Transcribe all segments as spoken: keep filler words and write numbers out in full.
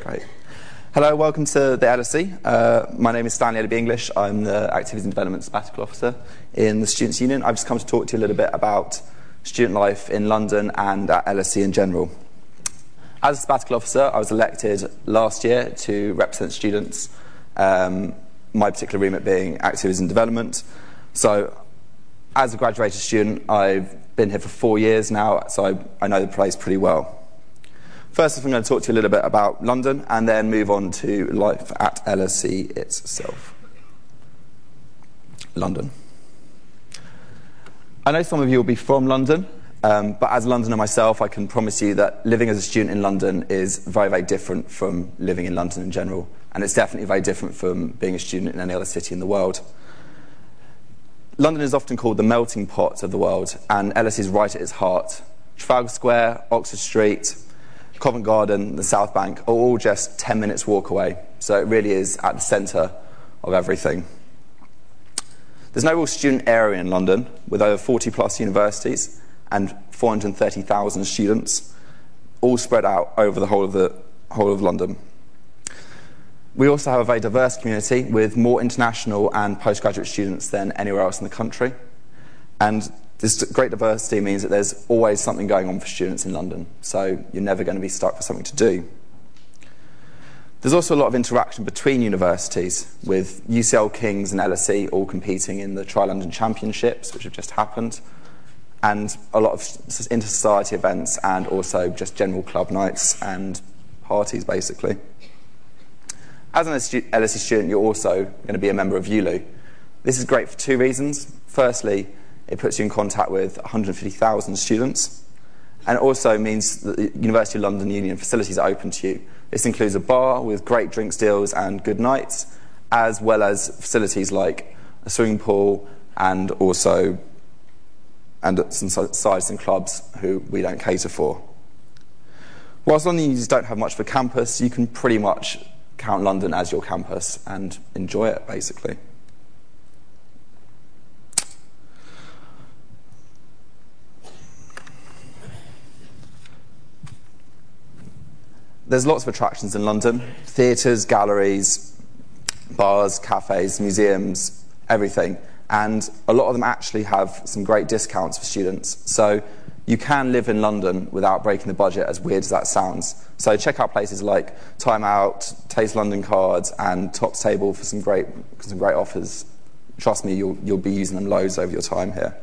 Great. Hello, welcome to the L S E. Uh, my name is Stanley Ellaby English. I'm the Activities and Development Sabbatical Officer in the Students' Union. I've just come to talk to you a little bit about student life in London and at L S E in general. As a sabbatical officer, I was elected last year to represent students, um, my particular remit being Activities and Development. So, as a graduated student, I've been here for four years now, so I, I know the place pretty well. First off, I'm going to talk to you a little bit about London and then move on to life at L S E itself. London. I know some of you will be from London, um, but as a Londoner myself, I can promise you that living as a student in London is very, very different from living in London in general, and it's definitely very different from being a student in any other city in the world. London is often called the melting pot of the world, and L S E is right at its heart. Trafalgar Square, Oxford Street, Covent Garden, the South Bank are all just ten minutes walk away, so it really is at the centre of everything. There's no real student area in London, with over forty plus universities and four hundred thirty thousand students, all spread out over the whole of the whole of London. We also have a very diverse community with more international and postgraduate students than anywhere else in the country, and this great diversity means that there's always something going on for students in London, so you're never going to be stuck for something to do. There's also a lot of interaction between universities, with U C L King's and L S E all competing in the Tri-London Championships, which have just happened, and a lot of inter-society events and also just general club nights and parties, basically. As an L S E student, you're also going to be a member of U L U. This is great for two reasons. Firstly, it puts you in contact with one hundred fifty thousand students, and it also means that the University of London Union facilities are open to you. This includes a bar with great drinks deals and good nights, as well as facilities like a swimming pool and also and some sites and clubs who we don't cater for. Whilst London users don't have much of a campus, you can pretty much count London as your campus and enjoy it, basically. There's lots of attractions in London: theatres, galleries, bars, cafes, museums, everything. And a lot of them actually have some great discounts for students. So you can live in London without breaking the budget, as weird as that sounds. So check out places like Time Out, Taste London Cards, and Tops Table for some great, some great offers. Trust me, you'll, you'll be using them loads over your time here.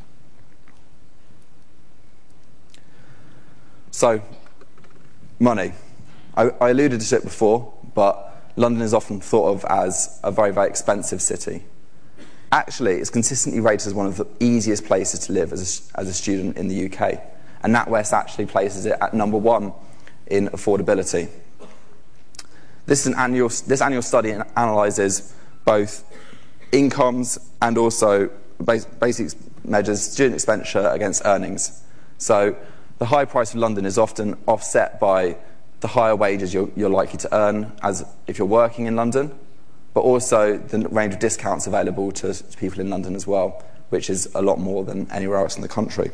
So, money. I, I alluded to it before, but London is often thought of as a very, very expensive city. Actually, it's consistently rated as one of the easiest places to live as a, as a student in the U K, and NatWest actually places it at number one in affordability. This, is an annual, this annual study analyses both incomes and also bas basic measures student expenditure against earnings. So the high price of London is often offset by the higher wages you're, you're likely to earn as if you're working in London, but also the range of discounts available to, to people in London as well, which is a lot more than anywhere else in the country.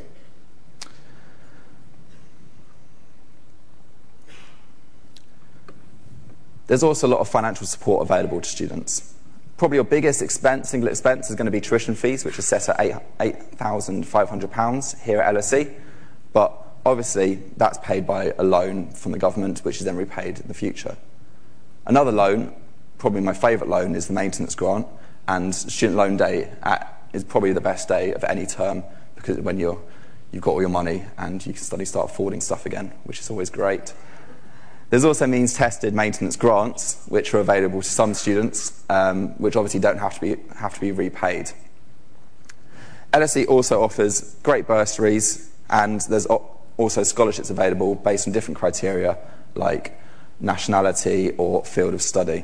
There's also a lot of financial support available to students. Probably your biggest expense, single expense, is going to be tuition fees, which are set at eight thousand five hundred pounds here at L S E, but obviously that's paid by a loan from the government, which is then repaid in the future. Another loan, probably my favourite loan, is the maintenance grant, and student loan day at, is probably the best day of any term, because when you're, you've got all your money and you can suddenly start affording stuff again, which is always great. There's also means-tested maintenance grants, which are available to some students, um, which obviously don't have to be, have to be repaid. L S E also offers great bursaries, and there's also scholarships available based on different criteria, like nationality or field of study.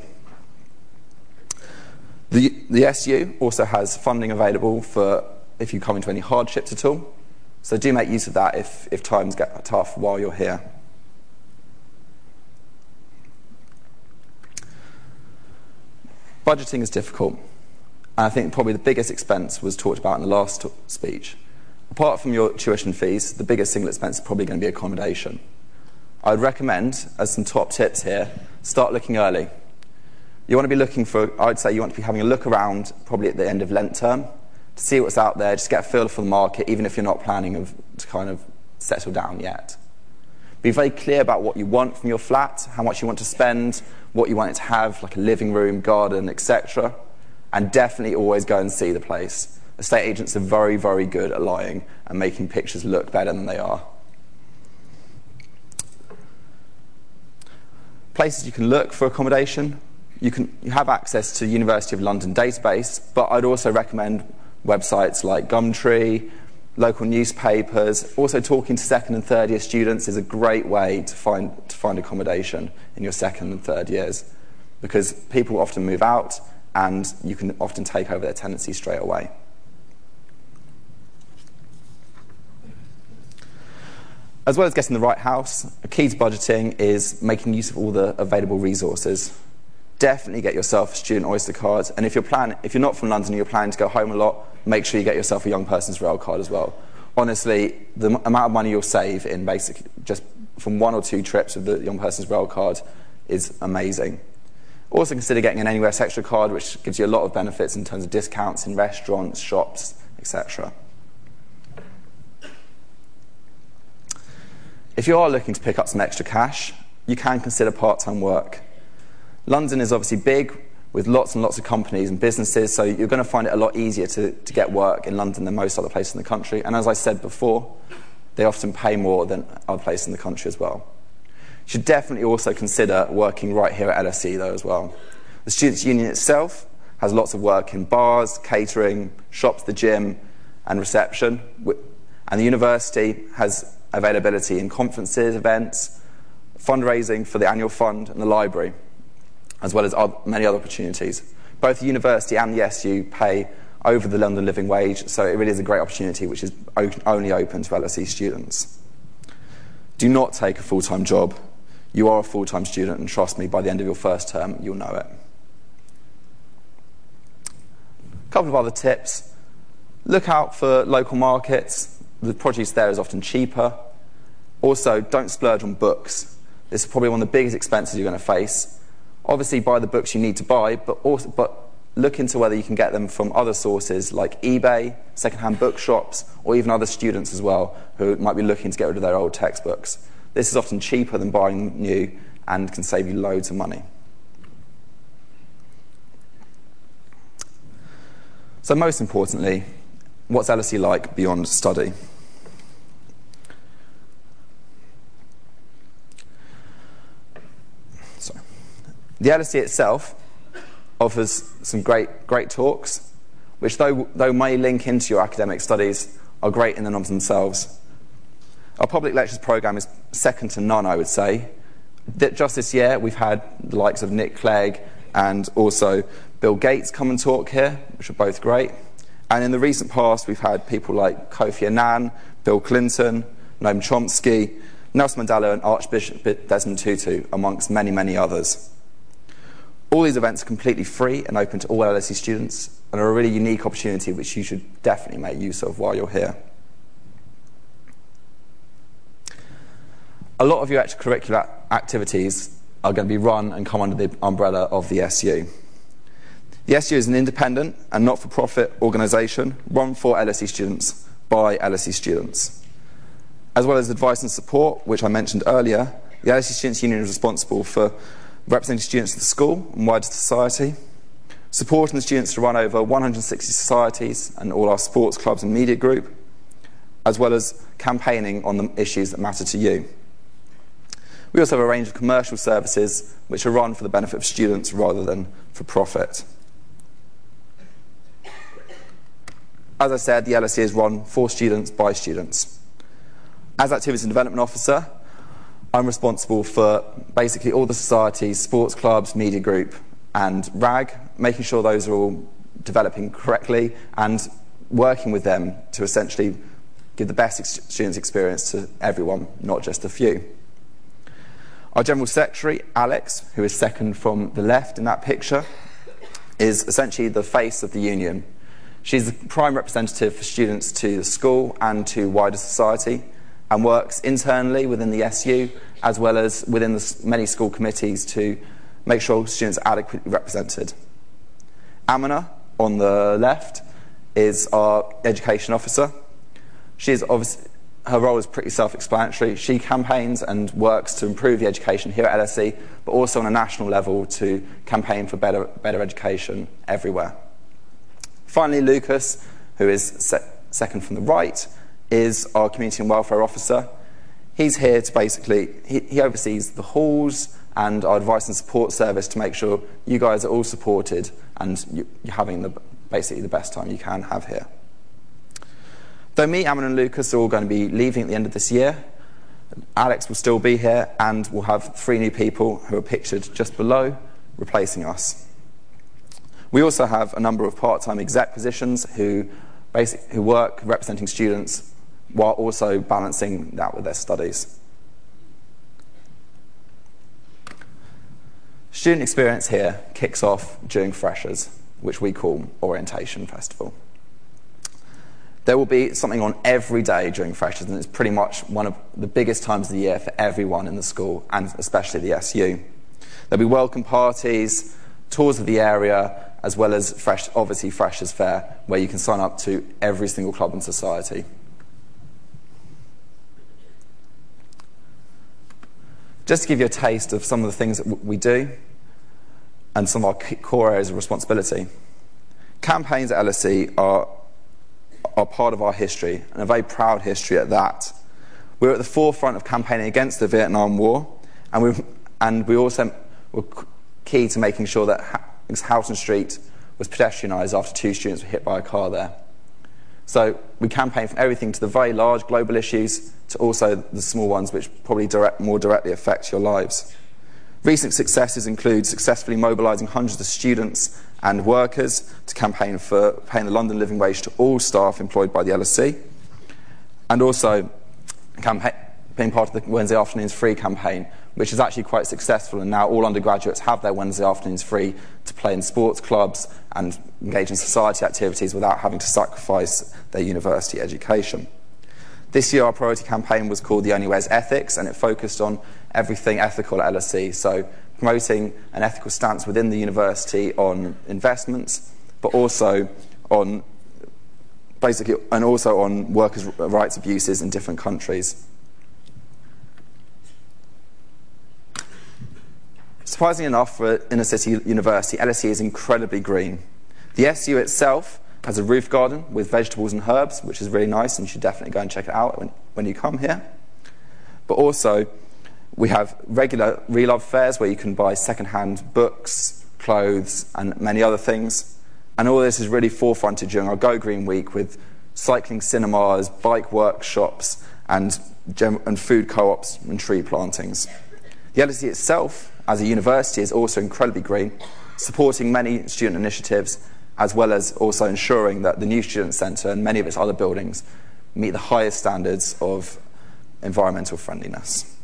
The, the S U also has funding available for if you come into any hardships at all, so do make use of that if, if times get tough while you're here. Budgeting is difficult, and I think probably the biggest expense was talked about in the last speech. Apart from your tuition fees, the biggest single expense is probably going to be accommodation. I'd recommend, as some top tips here, start looking early. You want to be looking for, I'd say you want to be having a look around probably at the end of Lent term to see what's out there, just get a feel for the market, even if you're not planning of, to kind of settle down yet. Be very clear about what you want from your flat, how much you want to spend, what you want it to have, like a living room, garden, et cetera. And definitely always go and see the place. Estate agents are very, very good at lying and making pictures look better than they are. Places you can look for accommodation. You can you have access to University of London database, but I'd also recommend websites like Gumtree, local newspapers. Also, talking to second and third year students is a great way to find to find accommodation in your second and third years, because people often move out and you can often take over their tenancy straight away. As well as getting the right house, a key to budgeting is making use of all the available resources. Definitely get yourself a student Oyster card, and if you're plan if you're not from London and you're planning to go home a lot, make sure you get yourself a young person's rail card as well. Honestly, the m amount of money you'll save in basically just from one or two trips with the young person's rail card is amazing. Also consider getting an Anywhere Extra card, which gives you a lot of benefits in terms of discounts in restaurants, shops, et cetera. If you are looking to pick up some extra cash, you can consider part-time work. London is obviously big, with lots and lots of companies and businesses, so you're going to find it a lot easier to, to get work in London than most other places in the country. And as I said before, they often pay more than other places in the country as well. You should definitely also consider working right here at L S E though as well. The Students' Union itself has lots of work in bars, catering, shops, the gym, and reception. And the university has availability in conferences, events, fundraising for the annual fund and the library, as well as many other opportunities. Both the university and the S U pay over the London living wage, so it really is a great opportunity which is only open to L S E students. Do not take a full-time job. You are a full-time student, and trust me, by the end of your first term, you'll know it. A couple of other tips. Look out for local markets. The produce there is often cheaper. Also, don't splurge on books. This is probably one of the biggest expenses you're going to face. Obviously, buy the books you need to buy, but also but look into whether you can get them from other sources like eBay, second-hand bookshops, or even other students as well who might be looking to get rid of their old textbooks. This is often cheaper than buying new and can save you loads of money. So most importantly, what's L S E like beyond study? Sorry. The L S E itself offers some great, great talks, which though, though may link into your academic studies, are great in and of themselves. Our public lectures programme is second to none, I would say. Just this year, we've had the likes of Nick Clegg and also Bill Gates come and talk here, which are both great. And in the recent past, we've had people like Kofi Annan, Bill Clinton, Noam Chomsky, Nelson Mandela and Archbishop Desmond Tutu, amongst many, many others. All these events are completely free and open to all L S E students and are a really unique opportunity which you should definitely make use of while you're here. A lot of your extracurricular activities are going to be run and come under the umbrella of the S U. The S U is an independent and not-for-profit organisation run for L S E students by L S E students. As well as advice and support, which I mentioned earlier, the L S E Students' Union is responsible for representing students at the school and wider society, supporting the students to run over one hundred sixty societies and all our sports clubs and media group, as well as campaigning on the issues that matter to you. We also have a range of commercial services which are run for the benefit of students rather than for profit. As I said, the L S E is run for students by students. As Activities and Development Officer, I'm responsible for basically all the societies, sports clubs, media group and R A G, making sure those are all developing correctly and working with them to essentially give the best ex students experience to everyone, not just a few. Our General Secretary, Alex, who is second from the left in that picture, is essentially the face of the union. She's the prime representative for students to the school and to wider society, and works internally within the S U as well as within the many school committees to make sure students are adequately represented. Amina, on the left, is our education officer. She is obviously, her role is pretty self-explanatory. She campaigns and works to improve the education here at L S E, but also on a national level to campaign for better, better education everywhere. Finally, Lucas, who is se second from the right, is our community and welfare officer. He's here to basically, he, he oversees the halls and our advice and support service to make sure you guys are all supported and you, you're having the, basically the best time you can have here. Though me, Amon and Lucas are all going to be leaving at the end of this year, Alex will still be here, and we'll have three new people who are pictured just below, replacing us. We also have a number of part-time exec positions who, basic, who work representing students while also balancing that with their studies. Student experience here kicks off during Freshers, which we call Orientation Festival. There will be something on every day during Freshers, and it's pretty much one of the biggest times of the year for everyone in the school, and especially the S U. There'll be welcome parties, tours of the area, as well as fresh, obviously Freshers Fair, where you can sign up to every single club and society. Just to give you a taste of some of the things that we do and some of our core areas of responsibility. Campaigns at L S E are, are part of our history, and a very proud history at that. We're at the forefront of campaigning against the Vietnam War, and we, and we also were key to making sure that Houghton Street was pedestrianised after two students were hit by a car there. So we campaign from everything to the very large global issues to also the small ones which probably direct, more directly affect your lives. Recent successes include successfully mobilising hundreds of students and workers to campaign for paying the London living wage to all staff employed by the L S E, and also campaign, being part of the Wednesday Afternoons Free campaign, which is actually quite successful, and now all undergraduates have their Wednesday afternoons free to play in sports clubs and engage in society activities without having to sacrifice their university education. This year our priority campaign was called The Only Way is Ethics, and it focused on everything ethical at L S E, so promoting an ethical stance within the university on investments, but also on basically and also on workers' rights abuses in different countries. Surprisingly enough, for an inner city university, L S E is incredibly green. The S U itself has a roof garden with vegetables and herbs, which is really nice, and you should definitely go and check it out when, when you come here. But also, we have regular Relove fairs where you can buy second-hand books, clothes, and many other things. And all this is really forefronted during our Go Green Week with cycling cinemas, bike workshops, and, gem and food co-ops and tree plantings. The L S E itself, as a university, is also incredibly green, supporting many student initiatives, as well as also ensuring that the new student centre and many of its other buildings meet the highest standards of environmental friendliness.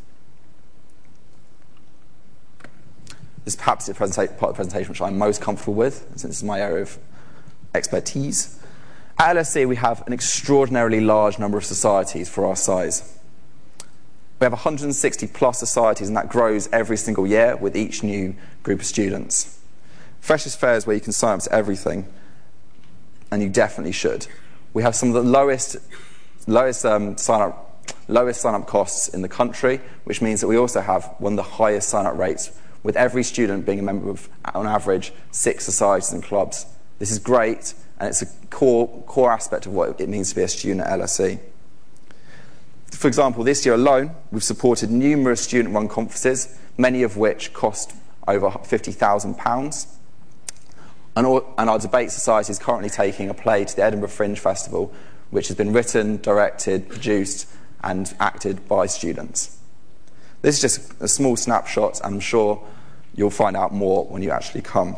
This is perhaps the part of the presentation which I'm most comfortable with, since this is my area of expertise. At L S E we have an extraordinarily large number of societies for our size. We have one hundred sixty plus societies, and that grows every single year with each new group of students. Freshers Fair is where you can sign up to everything, and you definitely should. We have some of the lowest, lowest, um, sign up, lowest sign-up costs in the country, which means that we also have one of the highest sign-up rates, with every student being a member of, on average, six societies and clubs. This is great, and it's a core, core aspect of what it means to be a student at L S E. For example, this year alone, we've supported numerous student-run conferences, many of which cost over fifty thousand pounds. And, all, and our debate society is currently taking a play to the Edinburgh Fringe Festival, which has been written, directed, produced, and acted by students. This is just a small snapshot, and I'm sure you'll find out more when you actually come.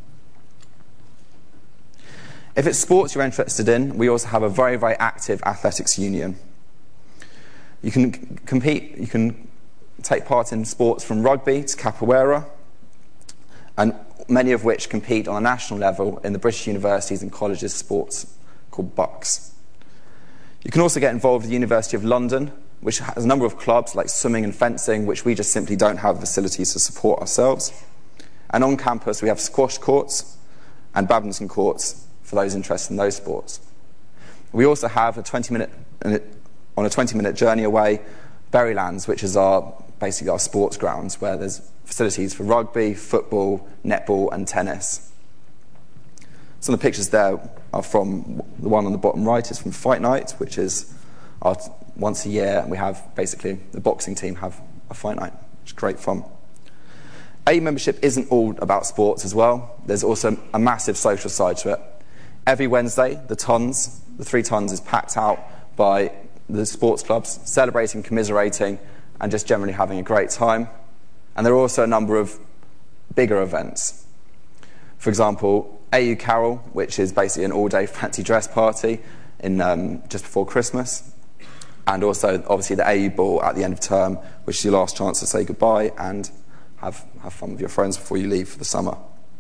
If it's sports you're interested in, we also have a very, very active athletics union. You can compete, you can take part in sports from rugby to capoeira, and many of which compete on a national level in the British universities and colleges sports called BUCS. You can also get involved with the University of London, which has a number of clubs like swimming and fencing, which we just simply don't have facilities to support ourselves. And on campus, we have squash courts and badminton courts for those interested in those sports. We also have a twenty minute, on a twenty minute journey away, Berrylands, which is our basically our sports grounds, where there's facilities for rugby, football, netball and tennis. Some of the pictures there are from, the one on the bottom right is from Fight Night, which is our, once a year we have basically the boxing team have a fight night, which is great fun. A U membership isn't all about sports as well. There's also a massive social side to it. Every Wednesday, the Tons, the three Tons is packed out by the sports clubs, celebrating, commiserating, and just generally having a great time. And there are also a number of bigger events. For example, A U Carol, which is basically an all-day fancy dress party in, um, just before Christmas. And also, obviously, the A U Ball at the end of term, which is your last chance to say goodbye and have, have fun with your friends before you leave for the summer.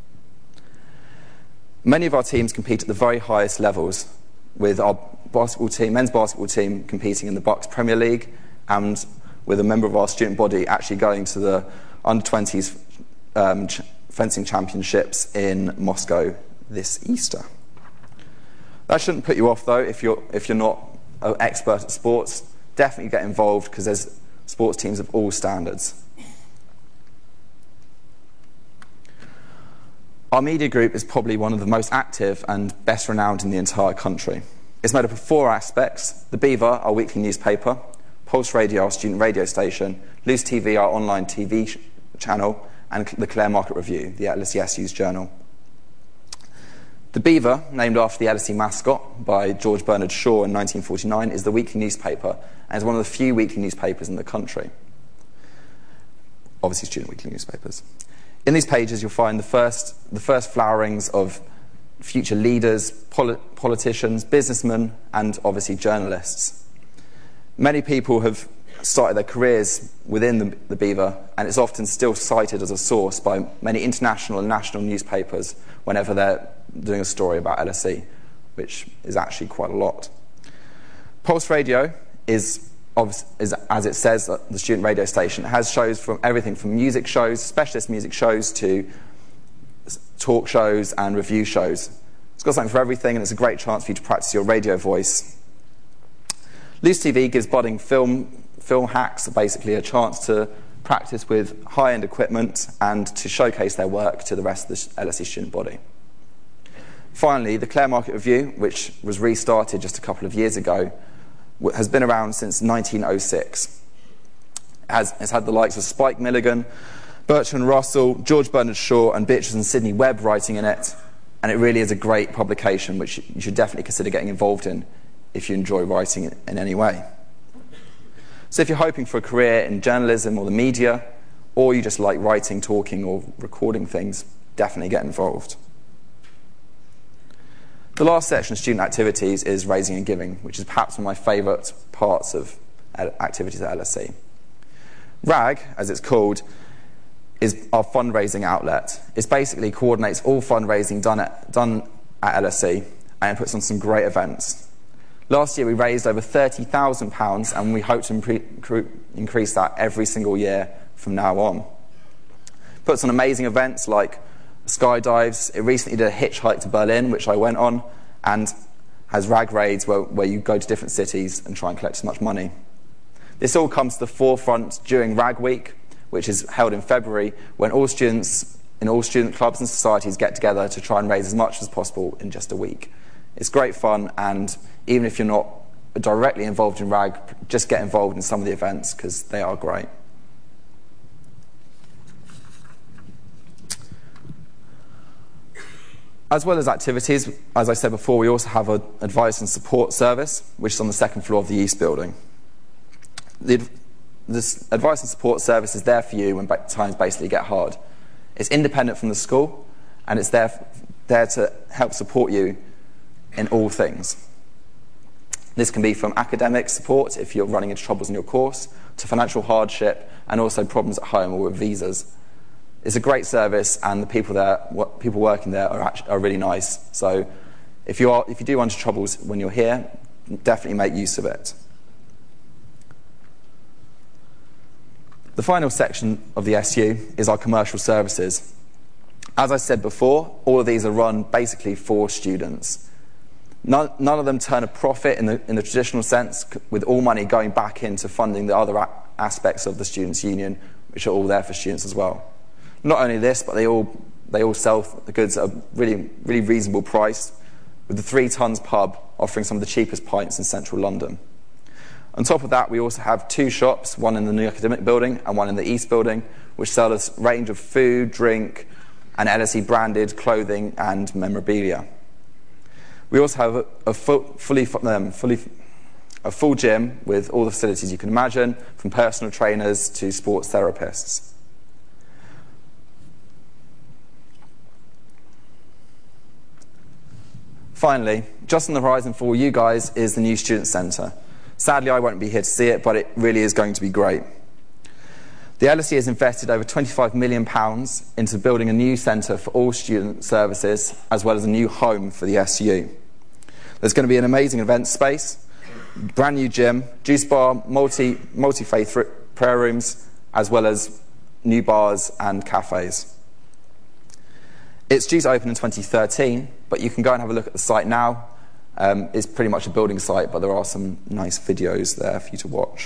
Many of our teams compete at the very highest levels, with our basketball team, men's basketball team competing in the Bucks Premier League, and with a member of our student body actually going to the under twenties um, ch fencing championships in Moscow this Easter. That shouldn't put you off, though, if you're, if you're not an expert at sports. Definitely get involved, because there's sports teams of all standards. Our media group is probably one of the most active and best renowned in the entire country. It's made up of four aspects: the Beaver, our weekly newspaper; Pulse Radio, our student radio station; Loose T V, our online T V sh channel; and the Clare Market Review, the L S E S U's journal. The Beaver, named after the L S E mascot by George Bernard Shaw in nineteen forty-nine, is the weekly newspaper and is one of the few weekly newspapers in the country. Obviously student weekly newspapers. In these pages you'll find the first, the first flowerings of future leaders, poli politicians, businessmen and obviously journalists. Many people have started their careers within the, the Beaver, and it's often still cited as a source by many international and national newspapers whenever they're doing a story about L S E, which is actually quite a lot. Pulse Radio is, is, as it says, the student radio station. It has shows from everything from music shows, specialist music shows, to talk shows and review shows. It's got something for everything, and it's a great chance for you to practice your radio voice. Loose T V gives budding film, film hacks basically a chance to practice with high-end equipment and to showcase their work to the rest of the L S E student body. Finally, the Clare Market Review, which was restarted just a couple of years ago, has been around since nineteen oh six. It has, it's had the likes of Spike Milligan, Bertrand Russell, George Bernard Shaw and Beatrice and Sidney Webb writing in it, and it really is a great publication which you should definitely consider getting involved in if you enjoy writing in, in any way. So if you're hoping for a career in journalism or the media, or you just like writing, talking or recording things, definitely get involved. The last section of student activities is raising and giving, which is perhaps one of my favourite parts of activities at L S E. RAG, as it's called, is our fundraising outlet. It basically coordinates all fundraising done at, done at L S E and puts on some great events. Last year we raised over thirty thousand pounds, and we hope to increase that every single year from now on. Puts on amazing events like skydives. It recently did a hitchhike to Berlin, which I went on, and has RAG raids where, where you go to different cities and try and collect as much money. This all comes to the forefront during RAG Week, which is held in February, when all students in all student clubs and societies get together to try and raise as much as possible in just a week. It's great fun, and even if you're not directly involved in RAG, just get involved in some of the events because they are great. As well as activities, as I said before, we also have an advice and support service, which is on the second floor of the East Building. The, this advice and support service is there for you when times basically get hard. It's independent from the school, and it's there, there to help support you in all things. This can be from academic support if you're running into troubles in your course, to financial hardship, and also problems at home or with visas. It's a great service, and the people there, people working there, are actually, are really nice. So, if you are, if you do run into troubles when you're here, definitely make use of it. The final section of the S U is our commercial services. As I said before, all of these are run basically for students. None, none of them turn a profit in the, in the traditional sense, with all money going back into funding the other a aspects of the Students' Union, which are all there for students as well. Not only this, but they all, they all sell the goods at a really, really reasonable price, with the Three Tons pub offering some of the cheapest pints in central London. On top of that, we also have two shops, one in the new academic building and one in the East building, which sell a range of food, drink, and L S E branded clothing and memorabilia. We also have a, a, full, fully, um, fully, a full gym with all the facilities you can imagine, from personal trainers to sports therapists. Finally, just on the horizon for you guys is the new Student Centre. Sadly, I won't be here to see it, but it really is going to be great. The L S E has invested over twenty-five million pounds into building a new centre for all student services, as well as a new home for the S U. There's going to be an amazing event space, brand new gym, juice bar, multi, multi-faith prayer rooms, as well as new bars and cafes. It's due to open in twenty thirteen, but you can go and have a look at the site now. Um, it's pretty much a building site, but there are some nice videos there for you to watch.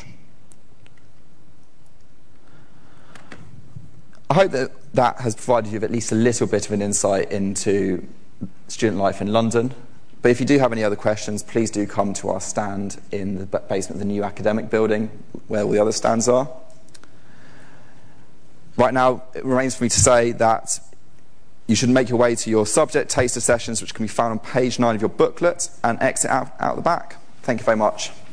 I hope that that has provided you with at least a little bit of an insight into student life in London. But if you do have any other questions, please do come to our stand in the basement of the new academic building, where all the other stands are. Right now, it remains for me to say that you should make your way to your subject taster sessions, which can be found on page nine of your booklet, and exit out, out the back. Thank you very much.